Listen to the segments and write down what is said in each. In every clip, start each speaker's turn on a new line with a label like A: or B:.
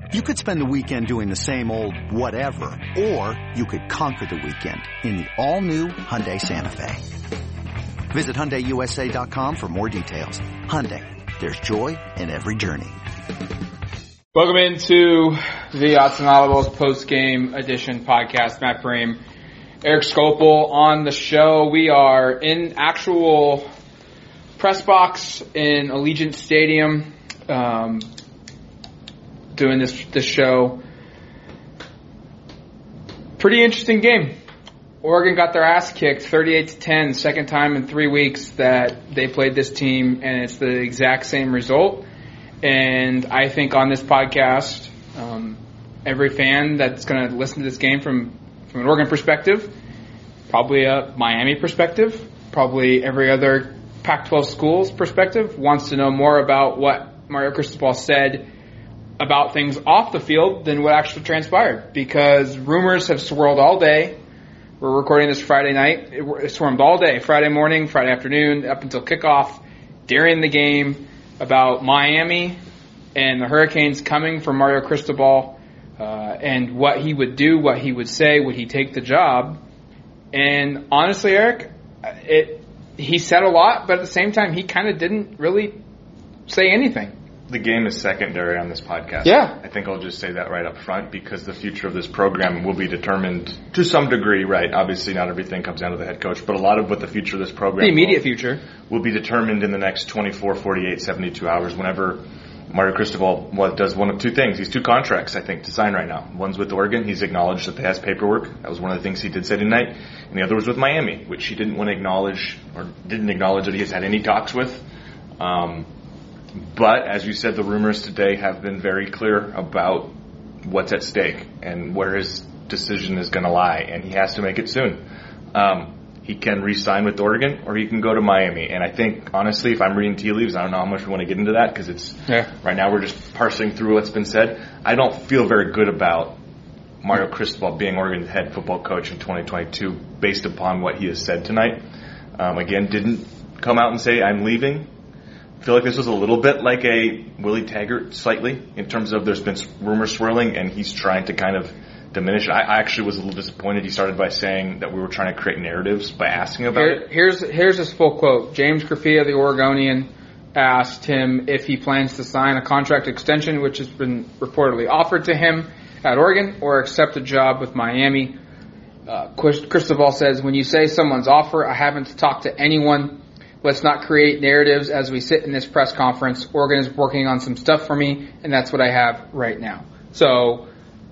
A: You could spend the weekend doing the same old whatever, or you could conquer the weekend in the all-new Hyundai Santa Fe. Visit HyundaiUSA.com for more details. Hyundai, there's joy in every journey.
B: Welcome into the Odds and Audibles post-game edition podcast. Matt Bream, Eric Skopil on the show. We are in actual press box in Allegiant Stadium, doing this show. Pretty interesting game. Oregon got their ass kicked 38-10, second time in 3 weeks that they played this team, and it's the exact same result. And I think on this podcast, every fan that's going to listen to this game from an Oregon perspective, probably a Miami perspective, probably every other Pac-12 school's perspective, wants to know more about what Mario Cristobal said about things off the field than what actually transpired. Because rumors have swirled all day. We're recording this Friday night. It swarmed all day, Friday morning, Friday afternoon, up until kickoff, during the game, about Miami and the Hurricanes coming from Mario Cristobal, and what he would do, what he would say, would he take the job. And honestly, Eric, he said a lot, but at the same time, he kind of didn't really say anything.
C: The game is secondary on this podcast.
B: Yeah.
C: I think I'll just say that right up front, because the future of this program will be determined to some degree, right? Obviously, not everything comes down to the head coach, but a lot of what the future of this program,
B: the immediate future,
C: will be determined in the next 24, 48, 72 hours whenever Mario Cristobal does one of two things. He's two contracts, I think, to sign right now. One's with Oregon. He's acknowledged that they has paperwork. That was one of the things he did say tonight. And the other was with Miami, which he didn't want to acknowledge, or didn't acknowledge that he has had any talks with. But, as you said, the rumors today have been very clear about what's at stake and where his decision is going to lie, and he has to make it soon. He can re-sign with Oregon, or he can go to Miami. And I think, honestly, if I'm reading tea leaves, I don't know how much we want to get into that, because right now we're just parsing through what's been said. I don't feel very good about Mario Cristobal being Oregon's head football coach in 2022 based upon what he has said tonight. Again, didn't come out and say, I'm leaving. I feel like this was a little bit like a Willie Taggart slightly, in terms of there's been rumors swirling and he's trying to kind of diminish it. I actually was a little disappointed. He started by saying that we were trying to create narratives by asking about it.
B: Here's his full quote. James Graffia, the Oregonian, asked him if he plans to sign a contract extension, which has been reportedly offered to him at Oregon, or accept a job with Miami. Cristobal says, when you say someone's offer, I haven't talked to anyone. Let's not create narratives as we sit in this press conference. Oregon is working on some stuff for me, and that's what I have right now. So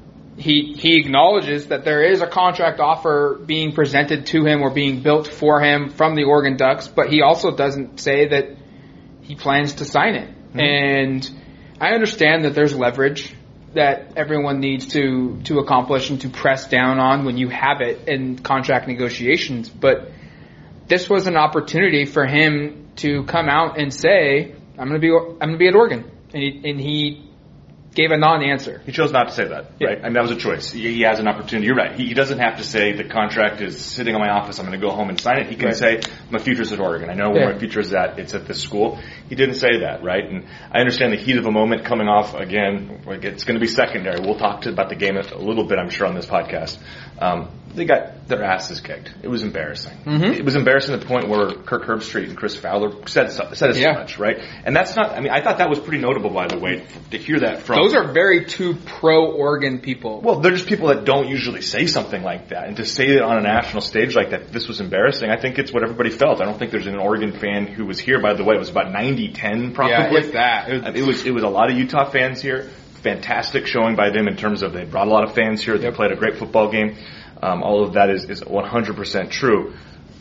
B: he acknowledges that there is a contract offer being presented to him or being built for him from the Oregon Ducks, but he also doesn't say that he plans to sign it. Mm-hmm. And I understand that there's leverage that everyone needs to accomplish and to press down on when you have it in contract negotiations, but this was an opportunity for him to come out and say, I'm going to be at Oregon. And he gave a non-answer.
C: He chose not to say that, right? I mean, that was a choice. He has an opportunity. You're right. He doesn't have to say the contract is sitting in my office, I'm going to go home and sign it. He can say, my future's at Oregon. I know where my future is at. It's at this school. He didn't say that, right? And I understand the heat of the moment coming off, again, it's going to be secondary. We'll talk about the game a little bit, I'm sure, on this podcast. They got their asses kicked. It was embarrassing. Mm-hmm. It was embarrassing to the point where Kirk Herbstreit and Chris Fowler said as much, right? And that's not, I mean, I thought that was pretty notable, by the way, to hear that from.
B: Those are very two pro-Oregon people.
C: Well, they're just people that don't usually say something like that. And to say it on a national stage like that, this was embarrassing, I think it's what everybody felt. I don't think there's an Oregon fan who was here, by the way. It was about 90-10 probably.
B: Yeah, if that.
C: It was a lot of Utah fans here. Fantastic showing by them in terms of they brought a lot of fans here. They played a great football game. All of that is 100% true.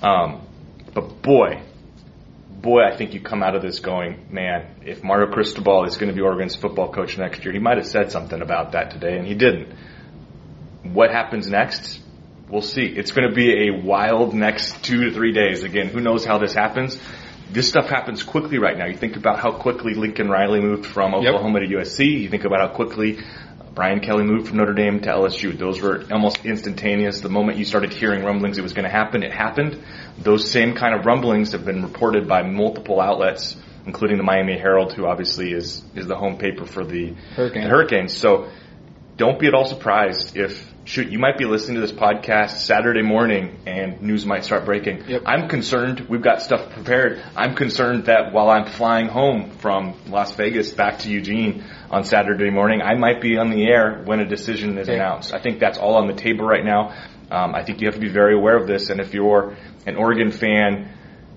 C: But boy, I think you come out of this going, man, if Mario Cristobal is going to be Oregon's football coach next year, he might have said something about that today, and he didn't. What happens next? We'll see. It's going to be a wild next 2 to 3 days. Again, who knows how this happens? This stuff happens quickly right now. You think about how quickly Lincoln Riley moved from Oklahoma to USC. You think about how quickly Brian Kelly moved from Notre Dame to LSU. Those were almost instantaneous. The moment you started hearing rumblings it was going to happen, it happened. Those same kind of rumblings have been reported by multiple outlets, including the Miami Herald, who obviously is the home paper for the Hurricanes. So don't be at all surprised if, you might be listening to this podcast Saturday morning and news might start breaking.
B: Yep.
C: I'm concerned. We've got stuff prepared. I'm concerned that while I'm flying home from Las Vegas back to Eugene on Saturday morning, I might be on the air when a decision is announced. I think that's all on the table right now. I think you have to be very aware of this. And if you're an Oregon fan,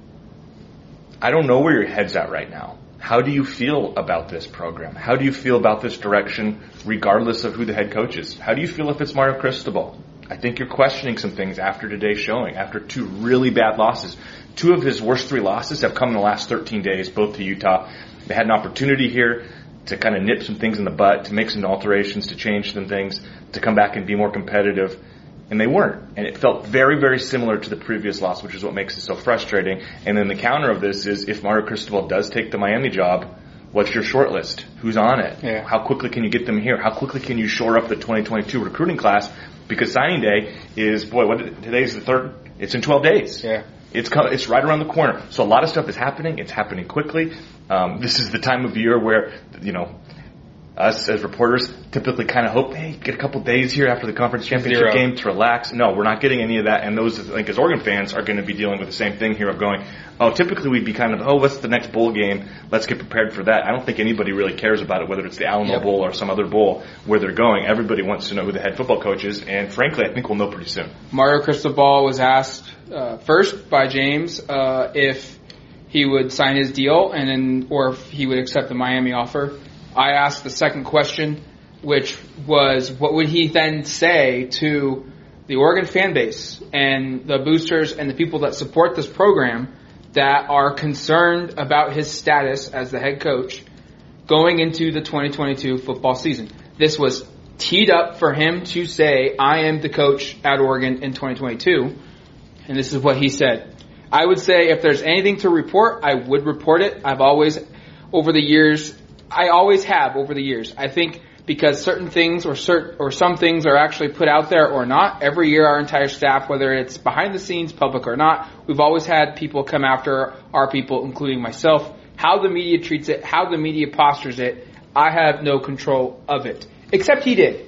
C: I don't know where your head's at right now. How do you feel about this program? How do you feel about this direction, regardless of who the head coach is? How do you feel if it's Mario Cristobal? I think you're questioning some things after today's showing, after 2 really bad losses. 2 of his worst 3 losses have come in the last 13 days, both to Utah. They had an opportunity here to kind of nip some things in the butt, to make some alterations, to change some things, to come back and be more competitive. And they weren't. And it felt very, very similar to the previous loss, which is what makes it so frustrating. And then the counter of this is, if Mario Cristobal does take the Miami job, what's your short list? Who's on it?
B: Yeah.
C: How quickly can you get them here? How quickly can you shore up the 2022 recruiting class? Because signing day is, today's the 3rd? It's in 12 days.
B: Yeah.
C: It's right around the corner. So a lot of stuff is happening. It's happening quickly. This is the time of year where, us as reporters typically kind of hope, hey, get a couple days here after the conference championship game to relax. No, we're not getting any of that. And those, I think, as Oregon fans, are going to be dealing with the same thing here of going, typically we'd be kind of, what's the next bowl game? Let's get prepared for that. I don't think anybody really cares about it, whether it's the Alamo Bowl or some other bowl where they're going. Everybody wants to know who the head football coach is. And frankly, I think we'll know pretty soon.
B: Mario Cristobal was asked first by James if he would sign his deal or if he would accept the Miami offer. I asked the second question, which was, what would he then say to the Oregon fan base and the boosters and the people that support this program that are concerned about his status as the head coach going into the 2022 football season? This was teed up for him to say, I am the coach at Oregon in 2022, and this is what he said. I would say if there's anything to report, I would report it. I always have over the years. I think because certain things or some things are actually put out there or not, every year our entire staff, whether it's behind the scenes, public or not, we've always had people come after our people, including myself. How the media treats it, how the media postures it, I have no control of it. Except he did.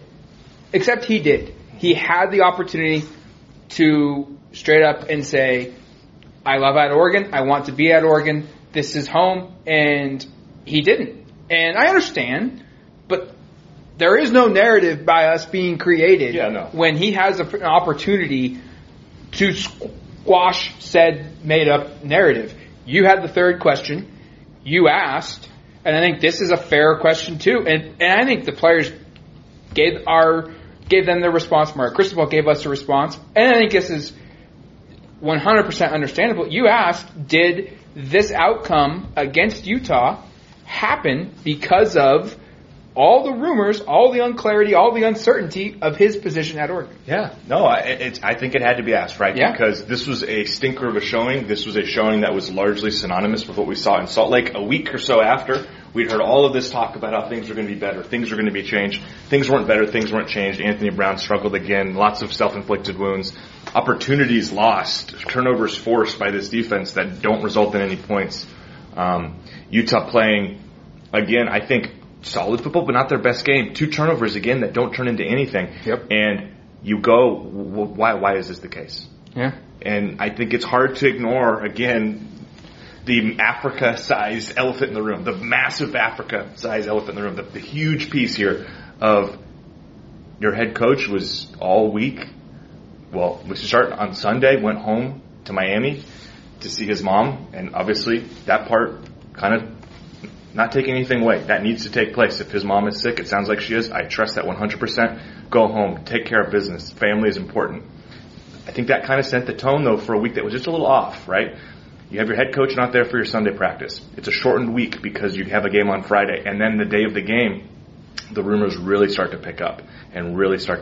B: He had the opportunity to straight up and say, I love at Oregon, I want to be at Oregon, this is home, and he didn't. And I understand, but there is no narrative by us being created when he has an opportunity to squash said made-up narrative. You had the third question. You asked, and I think this is a fair question too. And I think the players gave them their response. Mario Cristobal gave us a response. And I think this is 100% understandable. You asked, did this outcome against Utah happen because of all the rumors, all the unclarity, all the uncertainty of his position at Oregon?
C: Yeah. No, I think it had to be asked, right?
B: Yeah.
C: Because this was a stinker of a showing. This was a showing that was largely synonymous with what we saw in Salt Lake a week or so after. We'd heard all of this talk about how things were going to be better, things were going to be changed. Things weren't better, things weren't changed. Anthony Brown struggled again, lots of self-inflicted wounds, opportunities lost, turnovers forced by this defense that don't result in any points. Utah playing, again, I think, solid football, but not their best game. 2 turnovers, again, that don't turn into anything.
B: Yep.
C: And you go, why is this the case?
B: Yeah.
C: And I think it's hard to ignore, again, the Africa-sized elephant in the room, the massive Africa-sized elephant in the room, the huge piece here of your head coach was all week. Well, we start on Sunday, went home to Miami to see his mom, and obviously that part kind of not taking anything away. That needs to take place. If his mom is sick, it sounds like she is. I trust that 100%. Go home. Take care of business. Family is important. I think that kind of set the tone, though, for a week that was just a little off, right? You have your head coach not there for your Sunday practice. It's a shortened week because you have a game on Friday. And then the day of the game, the rumors really start to pick up. And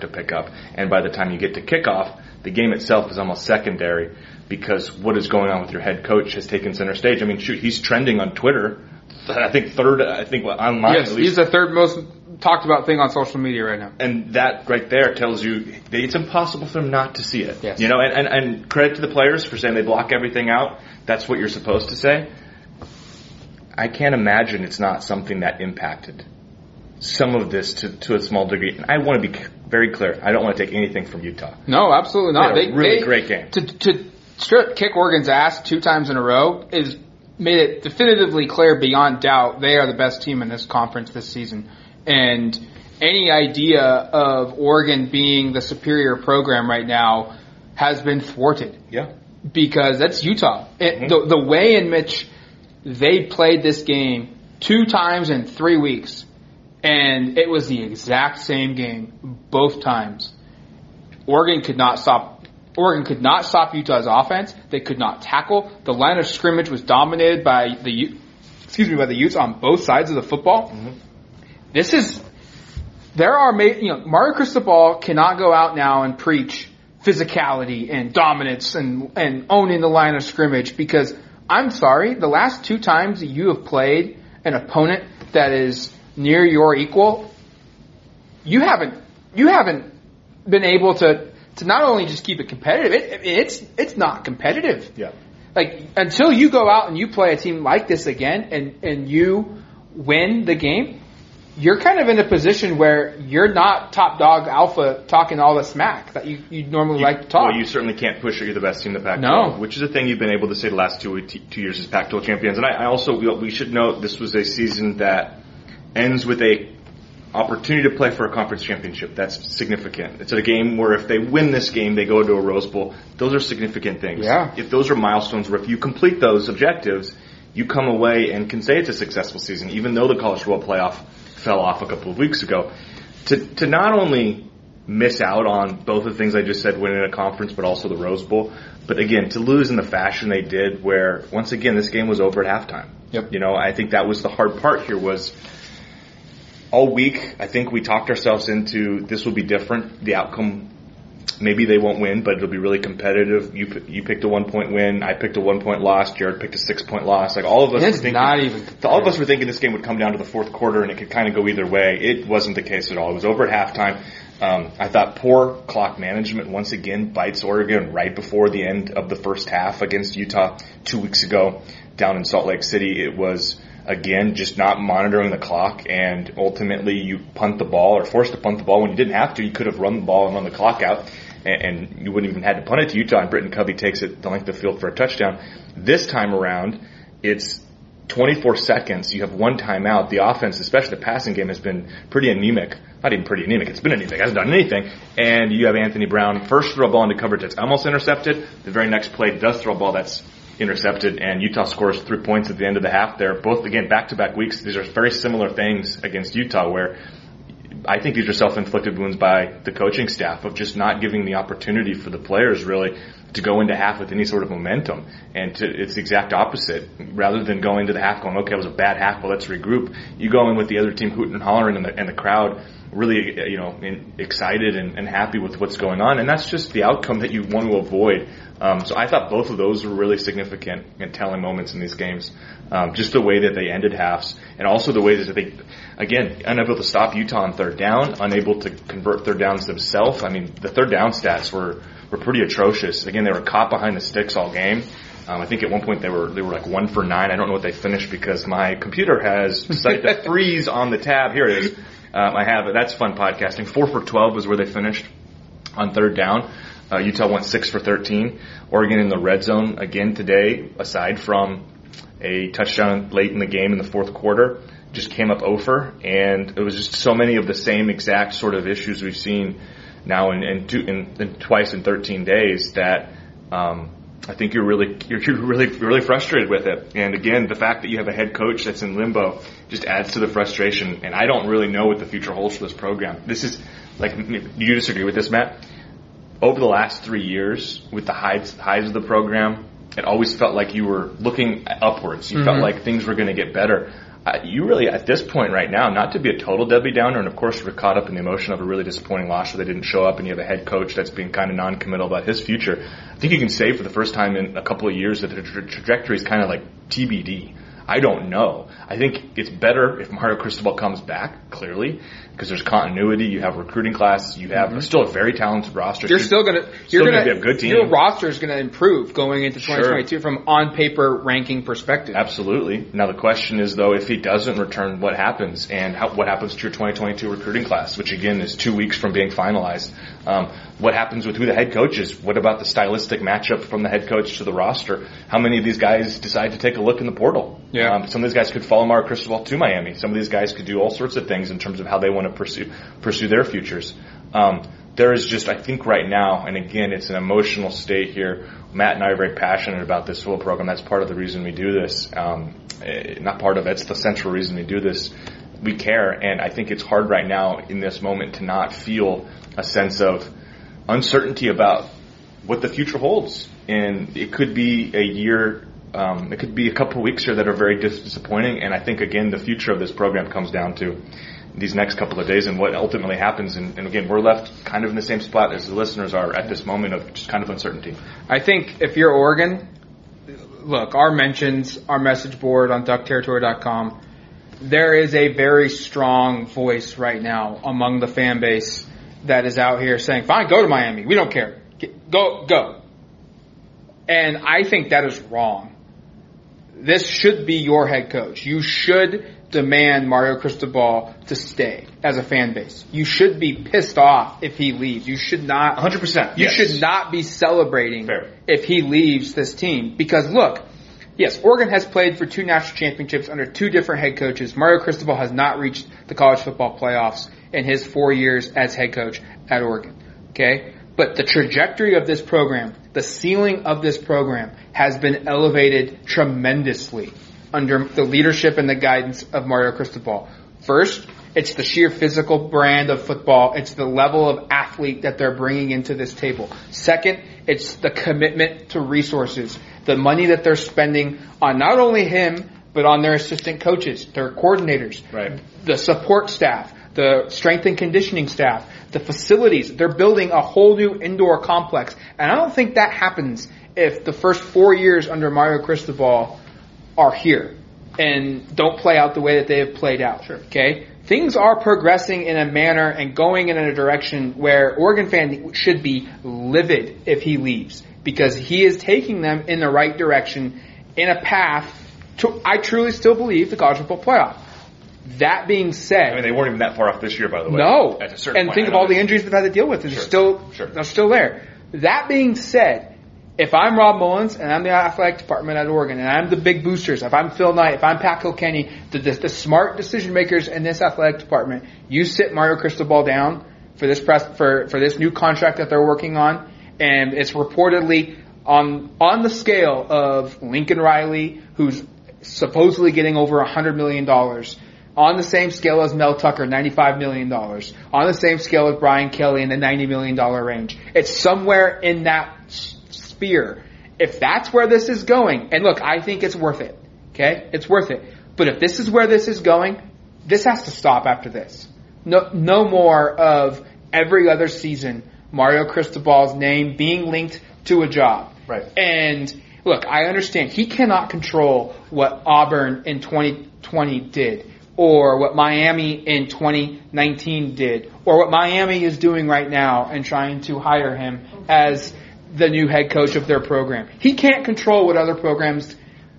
C: by the time you get to kickoff, the game itself is almost secondary because what is going on with your head coach has taken center stage. I mean, shoot, he's trending on Twitter. I think online.
B: Yes, at least. He's the third most talked about thing on social media right now.
C: And that right there tells you that it's impossible for them not to see it.
B: Yes.
C: You know, and credit to the players for saying they block everything out. That's what you're supposed to say. I can't imagine it's not something that impacted some of this to a small degree. And I want to be very clear. I don't want to take anything from Utah.
B: No, absolutely not.
C: They had a really great game.
B: To strip kick Oregon's ass 2 times in a row made it definitively clear beyond doubt they are the best team in this conference this season. And any idea of Oregon being the superior program right now has been thwarted.
C: Yeah.
B: Because that's Utah. The way in which they played this game 2 times in 3 weeks, and it was the exact same game both times. Oregon could not stop Utah's offense. They could not tackle. The line of scrimmage was dominated by the Utes on both sides of the football. Mario Cristobal cannot go out now and preach physicality and dominance and owning the line of scrimmage, because I'm sorry, the last 2 times that you have played an opponent that is near your equal, you haven't been able to not only just keep it competitive, it's not competitive.
C: Yeah.
B: Like, until you go out and you play a team like this again and you win the game, you're kind of in a position where you're not top dog alpha talking all the smack that you normally like to talk.
C: Well, you certainly can't push it. You're the best team in the Pac-12.
B: No.
C: Which is a thing you've been able to say the last 2 years as Pac-12 champions. And I also, we should note this was a season that ends with a opportunity to play for a conference championship. That's significant. It's a game where if they win this game, they go to a Rose Bowl. Those are significant things.
B: Yeah.
C: If those are milestones where if you complete those objectives, you come away and can say it's a successful season, even though the College Football Playoff fell off a couple of weeks ago. To not only miss out on both the things I just said, winning a conference, but also the Rose Bowl, but again, to lose in the fashion they did, where once again this game was over at halftime.
B: Yep.
C: I think that was the hard part here. Was all week, I think we talked ourselves into this will be different. The outcome, maybe they won't win, but it'll be really competitive. You picked a 1-point win. I picked a 1-point loss. Jared picked a 6-point loss. Like, all of us were thinking this game would come down to the fourth quarter and it could kind of go either way. It wasn't the case at all. It was over at halftime. I thought poor clock management once again bites Oregon right before the end of the first half against Utah 2 weeks ago down in Salt Lake City. It was, again, just not monitoring the clock, and ultimately you punt the ball or forced to punt the ball when you didn't have to. You could have run the ball and run the clock out, and you wouldn't even had to punt it to Utah, and Britton Covey takes it the length of the field for a touchdown. This time around, it's 24 seconds. You have 1 timeout. The offense, especially the passing game, has been pretty anemic. Not even pretty anemic. It's been anemic. It hasn't done anything. And you have Anthony Brown first throw a ball into coverage that's almost intercepted. The very next play does throw a ball that's intercepted, and Utah scores 3 points at the end of the half there. Both, again, back-to-back weeks. These are very similar things against Utah, where I think these are self-inflicted wounds by the coaching staff of just not giving the opportunity for the players really to go into half with any sort of momentum. And it's the exact opposite. Rather than going to the half going, okay, it was a bad half, but let's regroup, you go in with the other team hooting and hollering and the crowd really, excited and happy with what's going on. And that's just the outcome that you want to avoid. So I thought both of those were really significant and telling moments in these games. Just the way that they ended halves, and also the way that they, again, unable to stop Utah on third down, unable to convert third downs themselves. I mean, the third down stats were pretty atrocious. Again, they were caught behind the sticks all game. I think at one point they were like 1 for 9. I don't know what they finished because my computer has decided to freeze on the tab. Here it is. I have it. That's fun podcasting. 4 for 12 is where they finished on third down. Utah went 6 for 13. Oregon in the red zone again today, aside from a touchdown late in the game in the fourth quarter, just came up over, and it was just so many of the same exact sort of issues we've seen now in twice in 13 days that I think you're really frustrated with it. And again, the fact that you have a head coach that's in limbo just adds to the frustration. And I don't really know what the future holds for this program. This is like, do you disagree with this, Matt? Over the last 3 years, with the highs of the program, it always felt like you were looking upwards. You felt like things were going to get better. You really, at this point right now, not to be a total Debbie Downer, and of course we're caught up in the emotion of a really disappointing loss where they didn't show up, and you have a head coach that's being kind of non-committal about his future. I think you can say for the first time in a couple of years that the trajectory is kind of like TBD. I don't know. I think it's better if Mario Cristobal comes back, clearly, because there's continuity. You have recruiting class. You have still a very talented roster.
B: You're still going to
C: be a good team.
B: Your roster is going to improve going into 2022 from on paper ranking perspective.
C: Absolutely. Now the question is, though, if he doesn't return, what happens, and what happens to your 2022 recruiting class, which again is 2 weeks from being finalized. What happens with who the head coach is? What about the stylistic matchup from the head coach to the roster? How many of these guys decide to take a look in the portal?
B: Yeah.
C: Some of these guys could follow Mario Cristobal to Miami. Some of these guys could do all sorts of things in terms of how they want to pursue their futures. There is just, I think right now, and again, it's an emotional state here. Matt and I are very passionate about this football program. That's part of the reason we do this. Not part of it. It's the central reason we do this. We care, and I think it's hard right now in this moment to not feel a sense of uncertainty about what the future holds. And it could be a year, it could be a couple of weeks here that are very disappointing. And I think, again, the future of this program comes down to these next couple of days and what ultimately happens. And again, we're left kind of in the same spot as the listeners are at this moment of just kind of uncertainty.
B: I think if you're Oregon, look, our mentions, our message board on duckterritory.com, there is a very strong voice right now among the fan base that is out here saying, fine, go to Miami. We don't care. Go. And I think that is wrong. This should be your head coach. You should demand Mario Cristobal to stay as a fan base. You should be pissed off if he leaves. You should not
C: 100%.
B: You should not be celebrating
C: Fair.
B: if he leaves this team. Because look, yes, Oregon has played for 2 national championships under 2 different head coaches. Mario Cristobal has not reached the college football playoffs in his 4 years as head coach at Oregon. Okay? But the trajectory of this program, the ceiling of this program has been elevated tremendously under the leadership and the guidance of Mario Cristobal. First, it's the sheer physical brand of football. It's the level of athlete that they're bringing into this table. Second, it's the commitment to resources, the money that they're spending on not only him, but on their assistant coaches, their coordinators,
C: right,
B: the support staff, the strength and conditioning staff, the facilities. They're building a whole new indoor complex. And I don't think that happens if the first 4 years under Mario Cristobal are here and don't play out the way that they have played out.
C: Sure.
B: Okay? Things are progressing in a manner and going in a direction where Oregon fans should be livid if he leaves, because he is taking them in the right direction in a path to, I truly still believe, the college football playoff. That being said,
C: I mean, they weren't even that far off this year, by the way.
B: No.
C: At a certain
B: and
C: point,
B: think of all the injuries they've had to deal with. They're still there. That being said, if I'm Rob Mullins and I'm the athletic department at Oregon and I'm the big boosters, if I'm Phil Knight, if I'm Pat Kilkenny, the smart decision makers in this athletic department, you sit Mario Cristobal down for this for this new contract that they're working on, and it's reportedly on the scale of Lincoln Riley, who's supposedly getting over $100 million, on the same scale as Mel Tucker, $95 million, on the same scale as Brian Kelly in the $90 million range. It's somewhere in that sphere. If that's where this is going, and look, I think it's worth it. Okay? It's worth it. But if this is where this is going, this has to stop after this. No more of every other season Mario Cristobal's name being linked to a job.
C: Right.
B: And look, I understand he cannot control what Auburn in 2020 did, or what Miami in 2019 did, or what Miami is doing right now and trying to hire him as the new head coach of their program. He can't control what other programs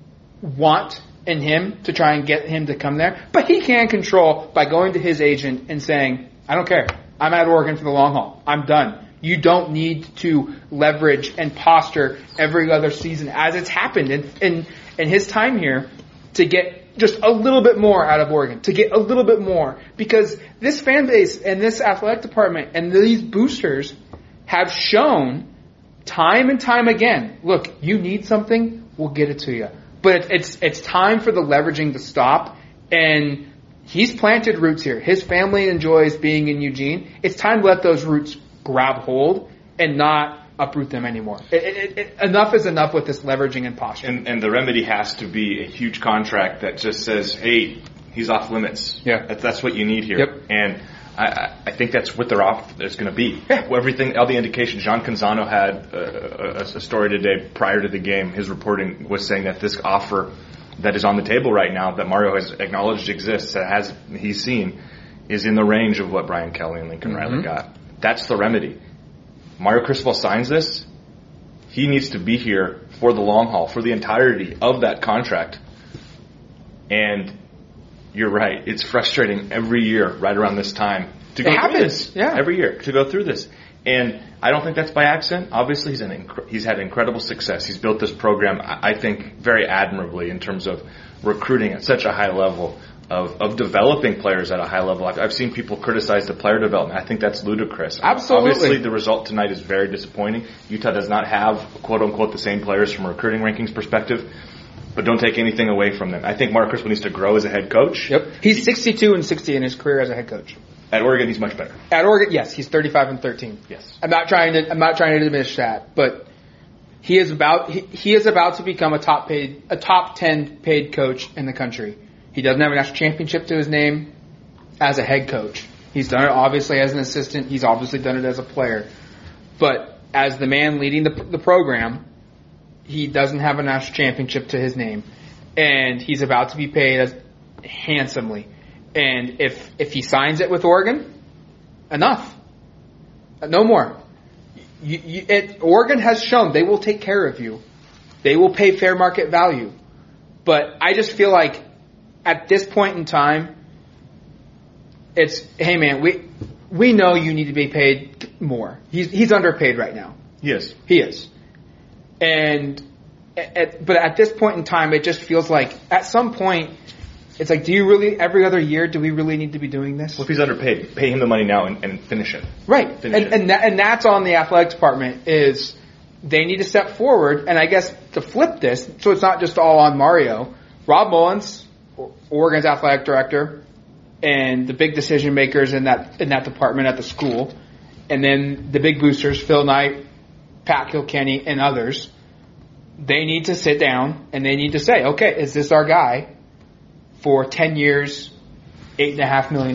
B: want in him to try and get him to come there, but he can control by going to his agent and saying, I don't care. I'm at Oregon for the long haul. I'm done. You don't need to leverage and posture every other season as it's happened in his time here to get just a little bit more out of Oregon, to get a little bit more, because this fan base and this athletic department and these boosters have shown time and time again, look, you need something, we'll get it to you. But it's time for the leveraging to stop, and he's planted roots here. His family enjoys being in Eugene. It's time to let those roots grab hold and not uproot them anymore. Enough is enough with this leveraging and posture.
C: And the remedy has to be a huge contract that just says, hey, he's off limits.
B: Yeah.
C: That's what you need here.
B: Yep.
C: And I think that's what they're off. There's going to be.
B: Yeah.
C: Everything, all the indications. John Canzano had a story today prior to the game. His reporting was saying that this offer that is on the table right now that Mario has acknowledged exists, that he's seen, is in the range of what Brian Kelly and Lincoln Riley got. That's the remedy. Mario Cristobal signs this. He needs to be here for the long haul, for the entirety of that contract. And you're right. It's frustrating every year right around this time to go through this.
B: Yeah.
C: Every year to go through this. And I don't think that's by accident. Obviously, he's had incredible success. He's built this program, I think, very admirably in terms of recruiting at such a high level, of developing players at a high level. I've seen people criticize the player development. I think that's ludicrous.
B: Absolutely.
C: Obviously, the result tonight is very disappointing. Utah does not have, quote-unquote, the same players from a recruiting rankings perspective. But don't take anything away from them. I think Mark Cristobal needs to grow as a head coach.
B: Yep. He's 62-60 in his career as a head coach.
C: At Oregon, he's much better.
B: At Oregon, yes, he's 35-13.
C: Yes.
B: I'm not trying to diminish that, but he is about to become a top 10 paid coach in the country. He doesn't have a national championship to his name as a head coach. He's done it obviously as an assistant. He's obviously done it as a player. But as the man leading the program, he doesn't have a national championship to his name. And he's about to be paid handsomely. And if he signs it with Oregon, enough. No more. Oregon has shown they will take care of you. They will pay fair market value. But I just feel like at this point in time, it's, hey man, we know you need to be paid more. He's underpaid right now.
C: Yes.
B: He is. But at this point in time, it just feels like at some point, it's like, do you really, every other year, do we really need to be doing this?
C: Well, if he's underpaid, pay him the money now and finish it.
B: Right. And that's on the athletics department is they need to step forward. And I guess to flip this, so it's not just all on Mario, Rob Mullins, Oregon's athletic director, and the big decision makers in that department at the school, and then the big boosters, Phil Knight, Pat Kilkenny, and others, they need to sit down and they need to say, okay, is this our guy for 10 years, $8.5 million,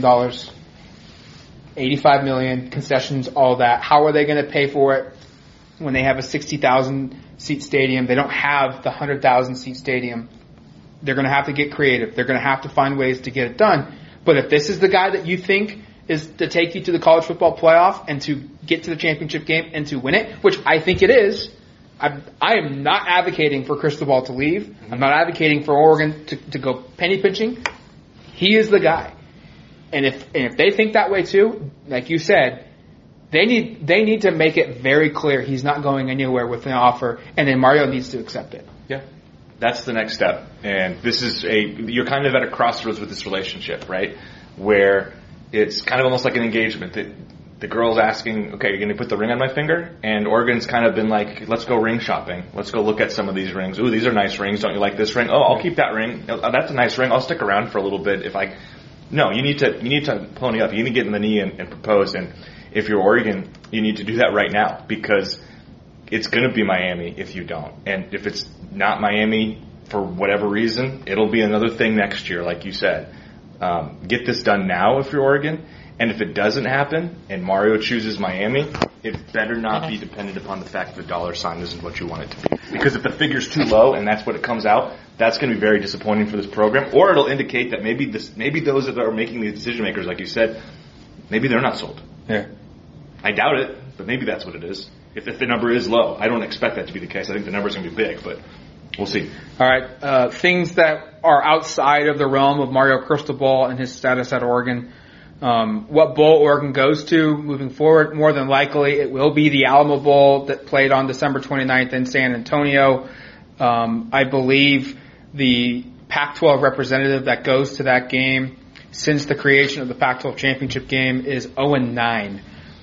B: $85 million, concessions, all that? How are they going to pay for it when they have a 60,000 seat stadium? They don't have the 100,000 seat stadium. They're going to have to get creative. They're going to have to find ways to get it done. But if this is the guy that you think is to take you to the college football playoff and to get to the championship game and to win it, which I think it is, I am not advocating for Cristobal to leave. I'm not advocating for Oregon to go penny pinching. He is the guy. And if they think that way too, like you said, they need to make it very clear he's not going anywhere with an offer, and then Mario needs to accept it.
C: Yeah. That's the next step. And this is you're kind of at a crossroads with this relationship, right? Where it's kind of almost like an engagement. The girl's asking, okay, you're going to put the ring on my finger? And Oregon's kind of been like, let's go ring shopping. Let's go look at some of these rings. Ooh, these are nice rings. Don't you like this ring? Oh, I'll keep that ring. Oh, that's a nice ring. I'll stick around for a little bit No, you need to pony up. You need to get in the knee and propose. And if you're Oregon, you need to do that right now because it's going to be Miami if you don't. And if it's not Miami for whatever reason, it'll be another thing next year, like you said. Get this done now if you're Oregon. And if it doesn't happen and Mario chooses Miami, it better not be dependent upon the fact that the dollar sign isn't what you want it to be. Because if the figure's too low and that's what it comes out, that's going to be very disappointing for this program. Or it'll indicate that maybe those that are making these decision makers, like you said, maybe they're not sold.
B: Yeah.
C: I doubt it, but maybe that's what it is. If the number is low, I don't expect that to be the case. I think the number's going to be big, but we'll see.
B: All right. Things that are outside of the realm of Mario Cristobal and his status at Oregon. What bowl Oregon goes to moving forward, more than likely it will be the Alamo Bowl that played on December 29th in San Antonio. I believe the Pac-12 representative that goes to that game since the creation of the Pac-12 championship game is 0-9.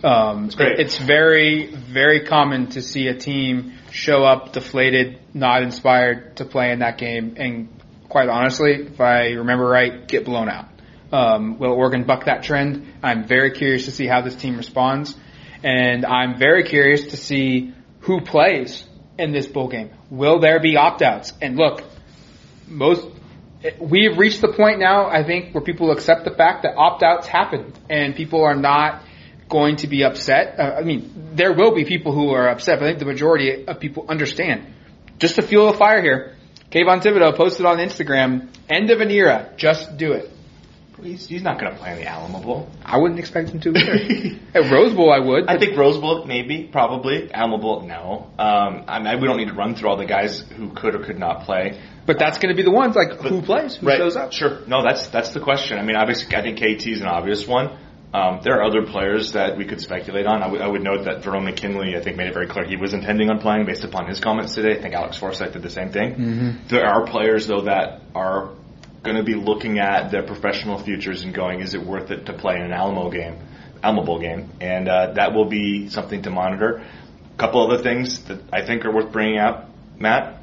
B: It's very, very common to see a team show up deflated, not inspired to play in that game, and quite honestly, if I remember right, get blown out. Will Oregon buck that trend? I'm very curious to see how this team responds, and I'm very curious to see who plays in this bowl game. Will there be opt-outs? And look, we have reached the point now, I think, where people accept the fact that opt-outs happened, and people are not going to be upset. There will be people who are upset, but I think the majority of people understand. Just to fuel the fire here, Kayvon Thibodeau posted on Instagram, end of an era, just do it.
C: He's not going to play in the Alamo Bowl.
B: I wouldn't expect him to either. At Rose Bowl, I would.
C: I think Rose Bowl, maybe, probably. Alamo Bowl, no. We don't need to run through all the guys who could or could not play.
B: But that's going to be the ones, who plays, who shows up.
C: Sure. No, that's the question. Obviously, I think KT is an obvious one. There are other players that we could speculate on. I would note that Jerome McKinley, I think, made it very clear he was intending on playing based upon his comments today. I think Alex Forsythe did the same thing.
B: Mm-hmm.
C: There are players, though, that are going to be looking at their professional futures and going, is it worth it to play in an Alamo Bowl game? And that will be something to monitor. A couple other things that I think are worth bringing up, Matt.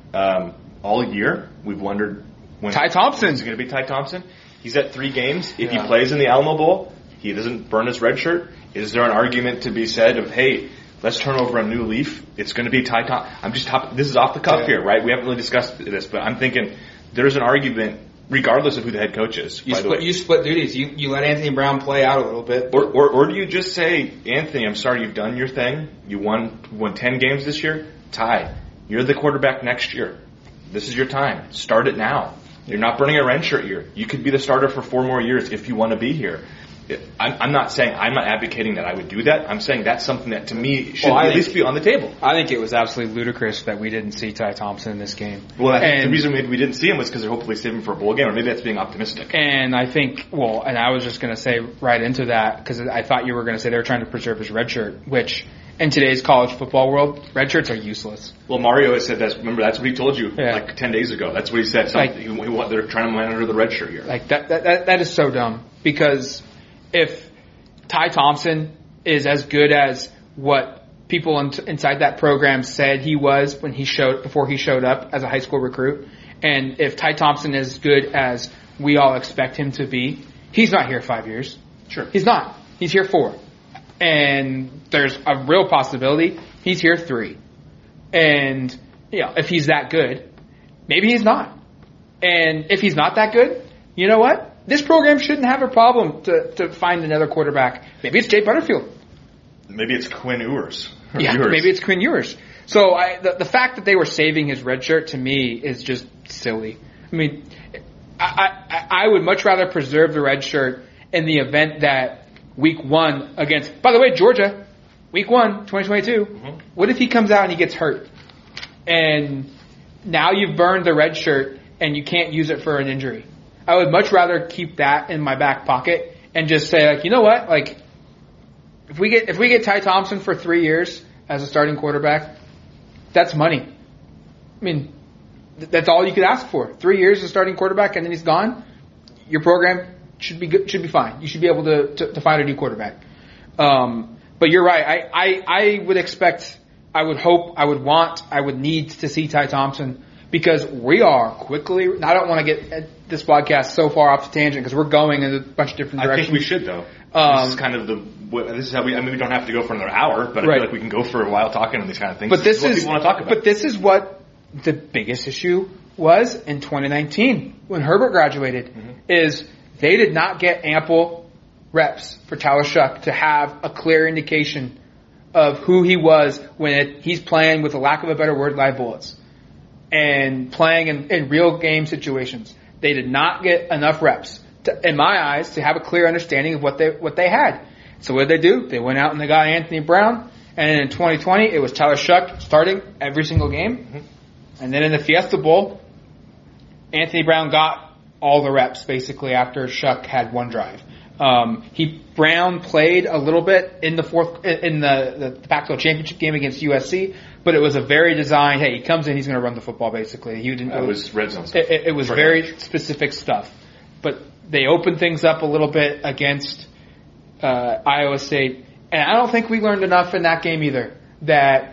C: All year, we've wondered when
B: Ty Thompson
C: is going to be Ty Thompson. He's at 3 games. If he plays in the Alamo Bowl, he doesn't burn his red shirt. Is there an argument to be said of, hey, let's turn over a new leaf? It's going to be Ty Thompson. This is off the cuff here, right? We haven't really discussed this, but I'm thinking there's an argument regardless of who the head coach is.
B: You split duties. You let Anthony Brown play out a little bit.
C: Or do you just say, Anthony, I'm sorry, you've done your thing. You won 10 games this year. Ty, you're the quarterback next year. This is your time. Start it now. You're not burning a red shirt year. You could be the starter for 4 more years if you want to be here. I'm not advocating that I would do that. I'm saying that's something that to me should at least be on the table.
B: I think it was absolutely ludicrous that we didn't see Ty Thompson in this game.
C: Well, I think the reason we didn't see him was because they're hopefully saving him for a bowl game, or maybe that's being optimistic.
B: And I think, and I was just going to say right into that, because I thought you were going to say they were trying to preserve his red shirt, which in today's college football world, red shirts are useless.
C: Well, Mario has said that. Remember, that's what he told you 10 days ago. That's what he said. They're trying to monitor the red shirt here.
B: That is so dumb, because if Ty Thompson is as good as what people inside that program said he was before he showed up as a high school recruit, and if Ty Thompson is as good as we all expect him to be, he's not here 5 years.
C: Sure.
B: He's not. He's here 4. And there's a real possibility he's here 3. And, if he's that good, maybe he's not. And if he's not that good, you know what? This program shouldn't have a problem to find another quarterback. Maybe it's Jay Butterfield.
C: Maybe it's Quinn Ewers.
B: Maybe it's Quinn Ewers. So the fact that they were saving his red shirt to me is just silly. I would much rather preserve the red shirt in the event that week 1 against, by the way, Georgia, week 1, 2022, what if he comes out and he gets hurt? And now you've burned the red shirt and you can't use it for an injury. I would much rather keep that in my back pocket and just say, you know what? If we get Ty Thompson for 3 years as a starting quarterback, that's money. That's all you could ask for. 3 years as a starting quarterback and then he's gone. Your program should be good, should be fine. You should be able to find a new quarterback. But you're right. I would expect, I would hope, I would want, I would need to see Ty Thompson, because we are quickly, I don't want to get this podcast so far off the tangent because we're going in a bunch of different directions.
C: I think we should, though. This is kind of this is how we don't have to go for another hour, but I feel like we can go for a while talking on these kind of things.
B: But this is
C: what people want to talk about.
B: But this is what the biggest issue was in 2019 when Herbert graduated, is they did not get ample reps for Tyler Shuck to have a clear indication of who he was when he's playing, with a lack of a better word, live bullets, and playing in real game situations. They did not get enough reps, in my eyes, to have a clear understanding of what they had. So what did they do? They went out and they got Anthony Brown, and in 2020 it was Tyler Shuck starting every single game. And then in the Fiesta Bowl, Anthony Brown got all the reps basically after Shuck had one drive. Brown played a little bit in the Pac-12 championship game against USC, but it was a very designed, hey, he comes in, he's going to run the football basically.
C: It was red zone stuff.
B: It was very specific stuff. But they opened things up a little bit against Iowa State, and I don't think we learned enough in that game either. That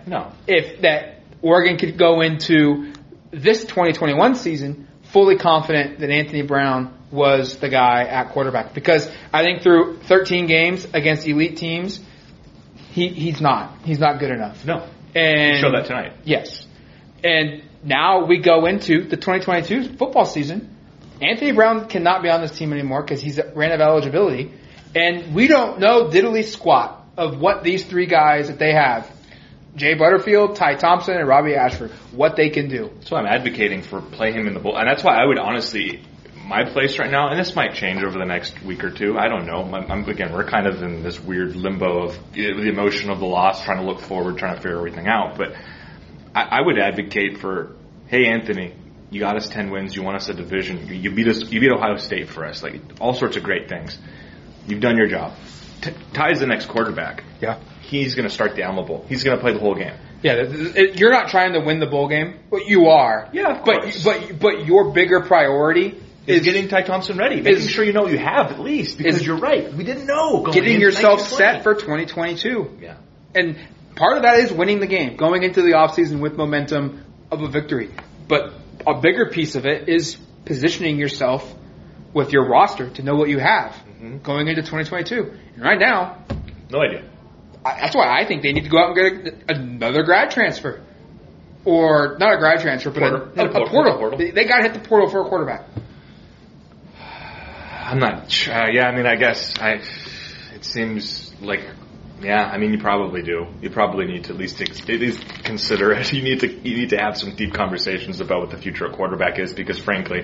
B: Oregon could go into this 2021 season fully confident that Anthony Brown was the guy at quarterback, because I think through 13 games against elite teams, he's not good enough.
C: No,
B: and
C: you showed that tonight.
B: Yes, and now we go into the 2022 football season. Anthony Brown cannot be on this team anymore because he's ran out of eligibility, and we don't know diddly squat of what these three guys that they have Jay Butterfield, Ty Thompson, and Robbie Ashford, what they can do.
C: That's why I'm advocating for play him in the bowl. And that's why I would honestly, my place right now, and this might change over the next week or two, I don't know. Again, we're kind of in this weird limbo of the emotion of the loss, trying to look forward, trying to figure everything out. But I would advocate for, hey, Anthony, you got us 10 wins. You won us a division. You beat Ohio State for us. Like, all sorts of great things. You've done your job. Ty's the next quarterback.
B: Yeah.
C: He's going to start the Alamo Bowl. He's going to play the whole game.
B: Yeah, you're not trying to win the bowl game, but you are.
C: Yeah, of course.
B: But your bigger priority
C: is getting Ty Thompson ready, making sure you know what you have at least. Because you're right, we didn't know.
B: Getting yourself set for 2022.
C: Yeah,
B: and part of that is winning the game, going into the offseason with momentum of a victory. But a bigger piece of it is positioning yourself with your roster to know what you have going into 2022. And right now,
C: no idea.
B: That's why I think they need to go out and get another grad transfer. Or, not a grad transfer, but a portal. They got to hit the portal for a quarterback.
C: I'm not sure. I guess it seems like, you probably do. You probably need to at least consider it. You need to have some deep conversations about what the future of quarterback is, because frankly,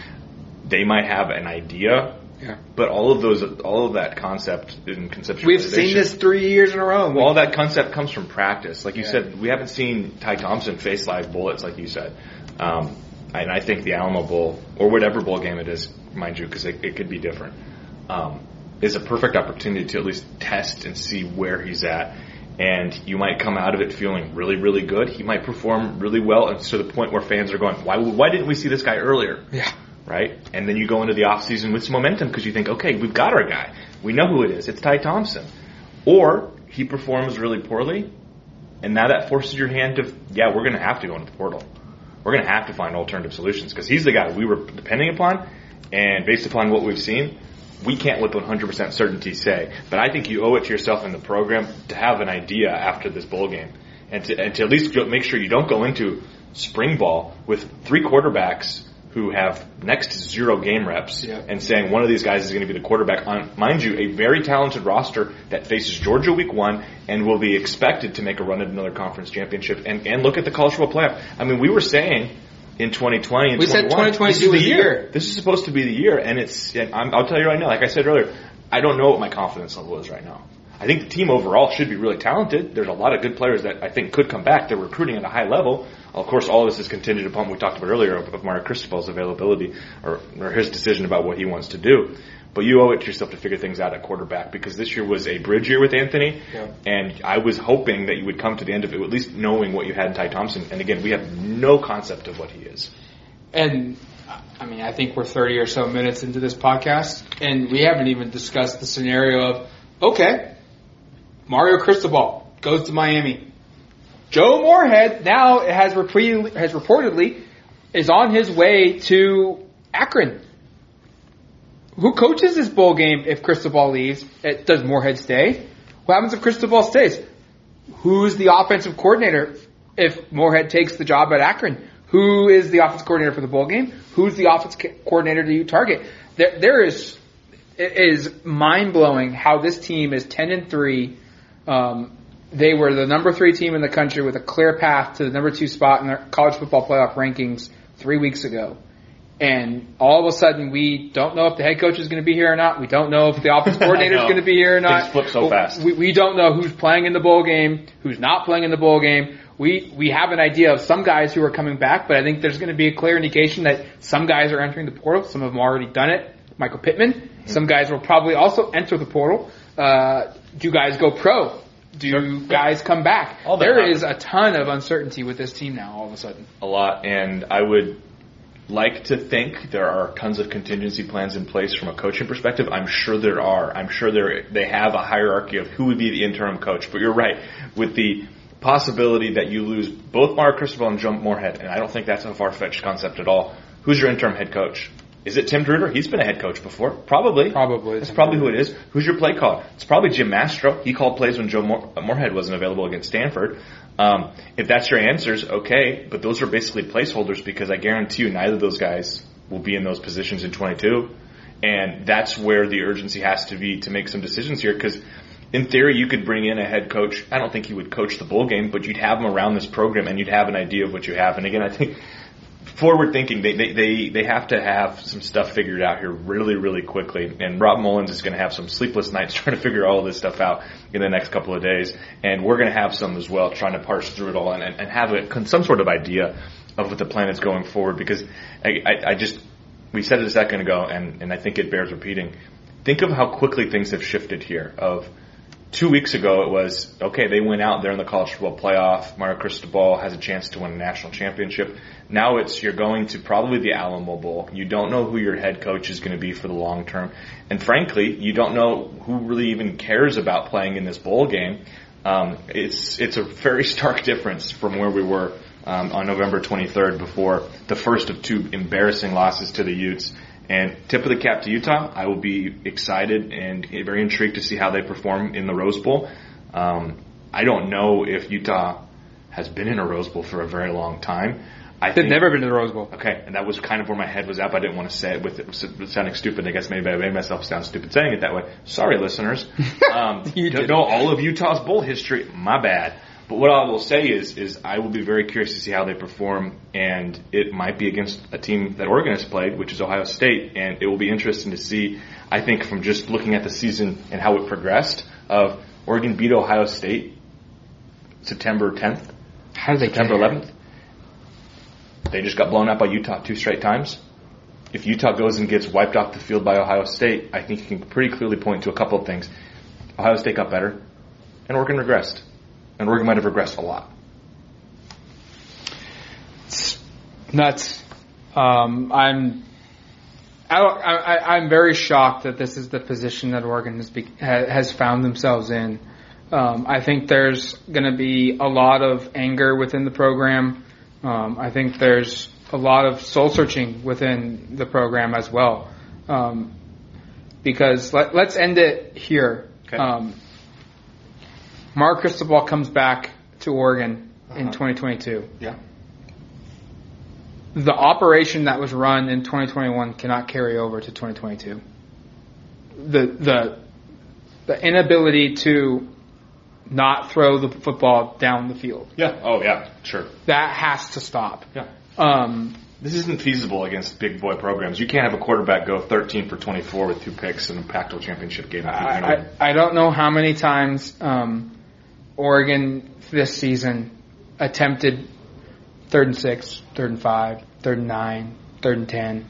C: they might have an idea.
B: Yeah.
C: But all of that concept and conceptualization.
B: We've seen this 3 years in a row.
C: All that concept comes from practice. Like you said, we haven't seen Ty Thompson face live bullets, like you said. And I think the Alamo Bowl, or whatever bowl game it is, mind you, because it could be different, is a perfect opportunity to at least test and see where he's at. And you might come out of it feeling really, really good. He might perform really well, and to the point where fans are going, why didn't we see this guy earlier?
B: Yeah.
C: Right? And then you go into the offseason with some momentum because you think, okay, we've got our guy. We know who it is. It's Ty Thompson. Or he performs really poorly, and now that forces your hand to, we're going to have to go into the portal. We're going to have to find alternative solutions because he's the guy we were depending upon, and based upon what we've seen, we can't with 100% certainty say. But I think you owe it to yourself in the program to have an idea after this bowl game and to at least make sure you don't go into spring ball with 3 quarterbacks who have next to 0 game reps and saying one of these guys is going to be the quarterback on, mind you, a very talented roster that faces Georgia week 1 and will be expected to make a run at another conference championship and look at the college football playoff. I mean, we were saying in 2020 and 2021,
B: said 2022 was the year.
C: This is supposed to be the year, and I'll tell you right now, like I said earlier, I don't know what my confidence level is right now. I think the team overall should be really talented. There's a lot of good players that I think could come back. They're recruiting at a high level. Of course, all of this is contingent upon what we talked about earlier of Mario Cristobal's availability or his decision about what he wants to do. But you owe it to yourself to figure things out at quarterback because this year was a bridge year with Anthony.
B: Yeah.
C: And I was hoping that you would come to the end of it at least knowing what you had in Ty Thompson. And again, we have no concept of what he is.
B: And I think we're 30 or so minutes into this podcast, and we haven't even discussed the scenario of, okay, Mario Cristobal goes to Miami. Joe Moorhead now has reportedly is on his way to Akron. Who coaches this bowl game if Cristobal leaves? Does Moorhead stay? What happens if Cristobal stays? Who's the offensive coordinator if Moorhead takes the job at Akron? Who is the offensive coordinator for the bowl game? Who's the offensive coordinator do you target? It is mind-blowing how this team is 10-3. They were the number 3 team in the country with a clear path to the number 2 spot in the college football playoff rankings 3 weeks ago. And all of a sudden, we don't know if the head coach is going to be here or not. We don't know if the offensive coordinator is going to be here or not.
C: Things flip so fast.
B: We don't know who's playing in the bowl game, who's not playing in the bowl game. We have an idea of some guys who are coming back, but I think there's going to be a clear indication that some guys are entering the portal. Some of them have already done it. Michael Pittman. Mm-hmm. Some guys will probably also enter the portal. Do guys go pro? Do guys come back? There is a ton of uncertainty with this team now all of a sudden.
C: A lot, and I would like to think there are tons of contingency plans in place from a coaching perspective. I'm sure there are. I'm sure they have a hierarchy of who would be the interim coach. But you're right, with the possibility that you lose both Mario Cristobal and Joe Moorhead, and I don't think that's a far-fetched concept at all. Who's your interim head coach? Is it Tim Druder? He's been a head coach before. Probably. That's probably who it is. Who's your play caller? It's probably Jim Mastro. He called plays when Joe Moorhead wasn't available against Stanford. If that's your answers, okay, but those are basically placeholders because I guarantee you neither of those guys will be in those positions in 22. And that's where the urgency has to be to make some decisions here because in theory, you could bring in a head coach. I don't think he would coach the bowl game, but you'd have him around this program and you'd have an idea of what you have. And again, I think forward thinking, they have to have some stuff figured out here really, really quickly. And Rob Mullins is going to have some sleepless nights trying to figure all of this stuff out in the next couple of days. And we're going to have some as well, trying to parse through it all and have some sort of idea of what the plan is going forward. Because we said it a second ago, and I think it bears repeating. Think of how quickly things have shifted here. 2 weeks ago, it was, okay, they went out there in the college football playoff. Mario Cristobal has a chance to win a national championship. Now you're going to probably the Alamo Bowl. You don't know who your head coach is going to be for the long term. And frankly, you don't know who really even cares about playing in this bowl game. It's a very stark difference from where we were on November 23rd before the first of 2 embarrassing losses to the Utes. And tip of the cap to Utah. I will be excited and very intrigued to see how they perform in the Rose Bowl. I don't know if Utah has been in a Rose Bowl for a very long time.
B: They've never been to the Rose Bowl.
C: Okay, and that was kind of where my head was at, but I didn't want to say it with it sounding stupid. I guess maybe I made myself sound stupid saying it that way. Sorry, listeners. You don't know all of Utah's bowl history. My bad. But what I will say is I will be very curious to see how they perform, and it might be against a team that Oregon has played, which is Ohio State, and it will be interesting to see, I think, from just looking at the season and how it progressed, of Oregon beat Ohio State September 10th.
B: How did they
C: September 11th? They just got blown out by Utah 2 straight times. If Utah goes and gets wiped off the field by Ohio State, I think you can pretty clearly point to a couple of things. Ohio State got better, and Oregon regressed. And Oregon might have regressed a lot.
B: It's nuts. I'm very shocked that this is the position that Oregon has found themselves in. I think there's going to be a lot of anger within the program. I think there's a lot of soul searching within the program as well. Because let's end it here.
C: Okay.
B: Mario Cristobal comes back to Oregon in 2022.
C: Yeah.
B: The operation that was run in 2021 cannot carry over to 2022. The inability to not throw the football down the field.
C: Yeah. Oh, yeah. Sure.
B: That has to stop.
C: Yeah. This isn't feasible against big boy programs. You can't have a quarterback go 13 for 24 with 2 picks in a Pac-12 championship game.
B: I don't know how many times Oregon this season attempted 3rd and 6, 3rd and 5, 3rd and 9, 3rd and 10,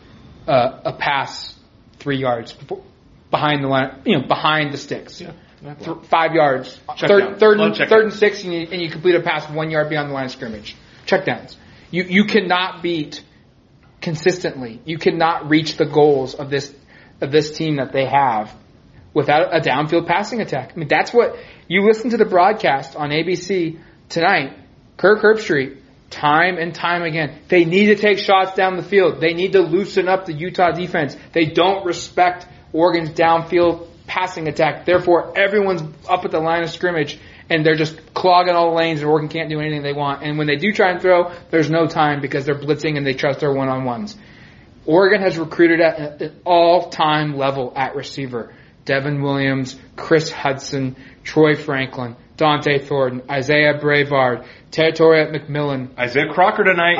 B: a pass 3 yards behind the line, behind the sticks.
C: Yeah.
B: 5 yards. Third and 6, and you complete a pass 1 yard beyond the line of scrimmage. Checkdowns. You cannot beat consistently. You cannot reach the goals of this team that they have without a downfield passing attack. I mean, that's what you listen to the broadcast on ABC tonight. Kirk Herbstreit, time and time again, they need to take shots down the field. They need to loosen up the Utah defense. They don't respect Oregon's downfield passing attack. Therefore, everyone's up at the line of scrimmage and they're just clogging all the lanes and Oregon can't do anything they want. And when they do try and throw, there's no time because they're blitzing and they trust their one-on-ones. Oregon has recruited at an all-time level at receiver. Devin Williams, Chris Hudson, Troy Franklin, Dante Thornton, Isaiah Brevard, Territorial McMillan.
C: Isaiah Crocker tonight.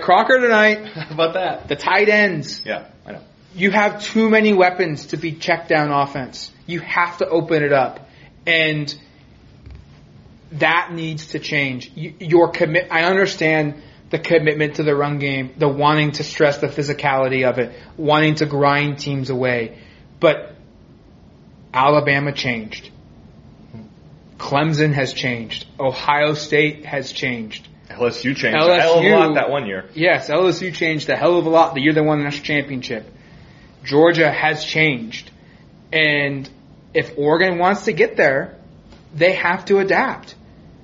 B: How
C: about that?
B: The tight ends.
C: Yeah, I know.
B: You have too many weapons to be check down offense. You have to open it up. And that needs to change. I understand the commitment to the run game, the wanting to stress the physicality of it, wanting to grind teams away. But Alabama changed. Clemson has changed. Ohio State has changed.
C: LSU changed a hell of a lot that one year.
B: Yes, LSU changed a hell of a lot the year they won the national championship. Georgia has changed. And if Oregon wants to get there, they have to adapt.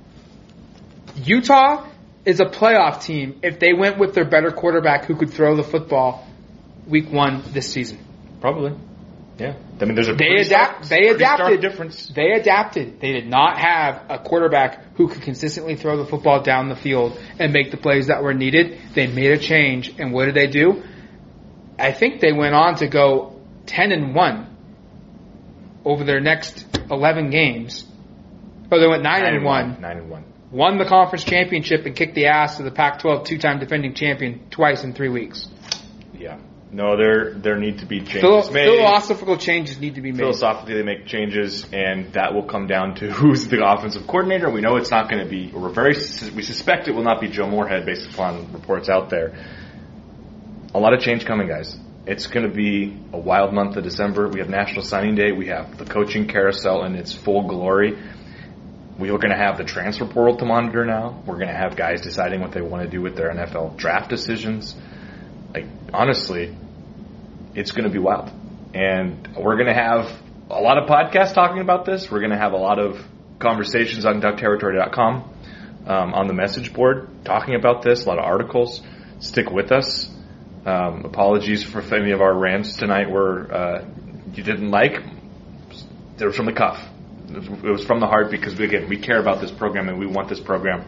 B: Utah is a playoff team if they went with their better quarterback who could throw the football week 1 this season.
C: Probably. Yeah. I mean, there's a
B: pretty stark
C: difference.
B: They adapted. They did not have a quarterback who could consistently throw the football down the field and make the plays that were needed. They made a change. And what did they do? I think they went on to go 10-1 over their next 11 games. Oh, they went 9-1.
C: 9-1.
B: Won the conference championship and kicked the ass of the Pac-12 two-time defending champion twice in 3 weeks.
C: Yeah. No, there need to be changes made.
B: Philosophical changes need to be made.
C: Philosophically, they make changes, and that will come down to who's the offensive coordinator. We know it's not going to be, we suspect it will not be Joe Moorhead based upon reports out there. A lot of change coming, guys. It's going to be a wild month of December. We have National Signing Day. We have the coaching carousel in its full glory. We are going to have the transfer portal to monitor now. We're going to have guys deciding what they want to do with their NFL draft decisions. Like, honestly, it's going to be wild. And we're going to have a lot of podcasts talking about this. We're going to have a lot of conversations on duckterritory.com, on the message board, talking about this, a lot of articles. Stick with us. Apologies for if any of our rants tonight were you didn't like. They were from the cuff. It was from the heart because, we care about this program and we want this program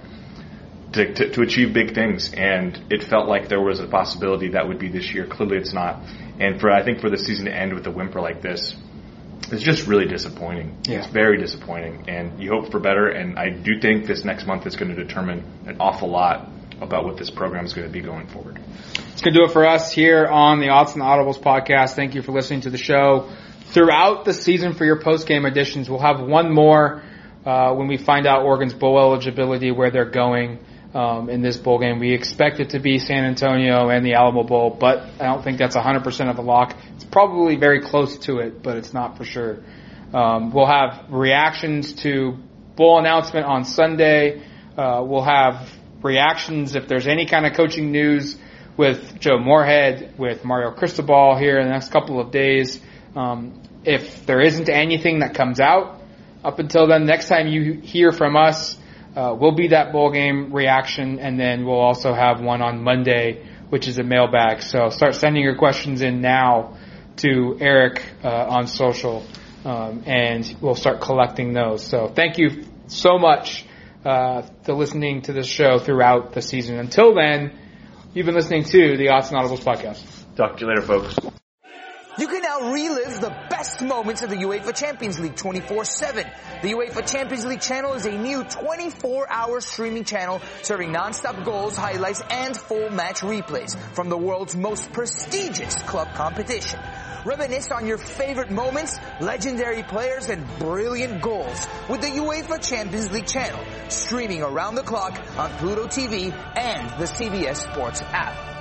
C: to achieve big things, and it felt like there was a possibility that would be this year. Clearly it's not. And I think for the season to end with a whimper like this, it's just really disappointing.
B: Yeah.
C: It's very disappointing, and you hope for better, and I do think this next month is going to determine an awful lot about what this program is going to be going forward.
B: It's going to do it for us here on the Odds and Audibles podcast. Thank you for listening to the show. Throughout the season for your post-game editions, we'll have one more when we find out Oregon's bowl eligibility, where they're going in this bowl game. We expect it to be San Antonio and the Alamo Bowl, but I don't think that's 100% of a lock. It's probably very close to it, but it's not for sure. We'll have reactions to bowl announcement on Sunday. We'll have reactions if there's any kind of coaching news with Joe Moorhead, with Mario Cristobal here in the next couple of days. If there isn't anything that comes out up until then, next time you hear from us, will be that bowl game reaction, and then we'll also have one on Monday, which is a mailbag. So start sending your questions in now to Eric on social, and we'll start collecting those. So thank you so much for listening to this show throughout the season. Until then, you've been listening to the Odds and Audibles podcast.
C: Talk to you later, folks.
D: You can now relive the best moments of the UEFA Champions League 24/7. The UEFA Champions League channel is a new 24-hour streaming channel serving non-stop goals, highlights, and full match replays from the world's most prestigious club competition. Reminisce on your favorite moments, legendary players, and brilliant goals with the UEFA Champions League channel, streaming around the clock on Pluto TV and the CBS Sports app.